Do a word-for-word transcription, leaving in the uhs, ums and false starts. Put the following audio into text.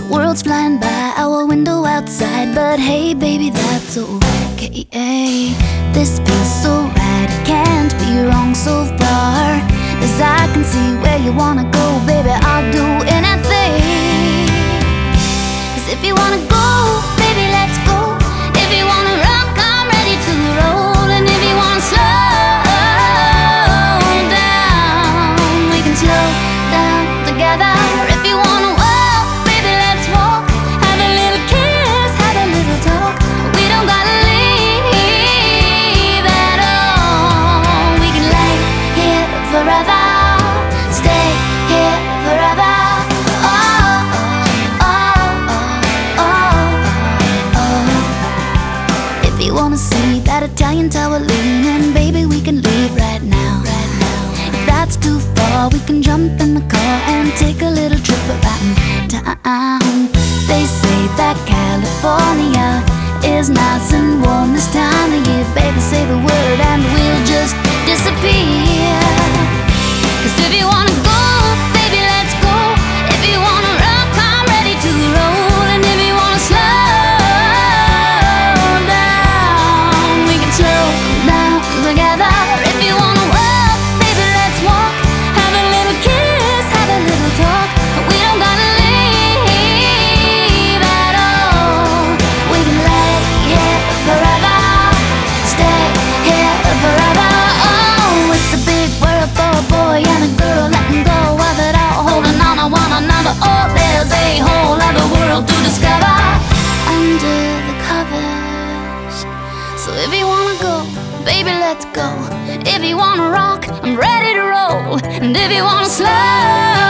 The world's flying by our window outside, but hey baby, that's okay. This feels so right, it can't be wrong so far. As I can see where you wanna go, baby, I'll do anything. Cause if you wanna go, baby, let's go. If you wanna rock, I'm ready to roll. And if you wanna slow down, we can slow down together. If you wanna walk, baby, let's walk. Have a little kiss, have a little talk. We don't gotta leave at all. We can lay here forever, stay here forever. If you wanna see that Italian tower leaning, baby, we can leave right now, right now. If that's too far, we can jump in the car and take a little trip around town. They say that California is nice and warm this time of year. Baby, say the word and we'll just disappear. Cause if you wanna go, baby, let's go. If you wanna rock, I'm ready to roll. And if you wanna slow slow down together. If you wanna walk, baby, let's walk. Have a little kiss, have a little talk. We don't gotta leave at all. We can lay here forever, stay here forever. Oh, it's a big world for a boy and a girl letting go of it all, holding on to one another. Oh, there's a whole other world to discover under the covers. So if you wanna go, baby, let's go. If you wanna rock, I'm ready to roll. And if you wanna slow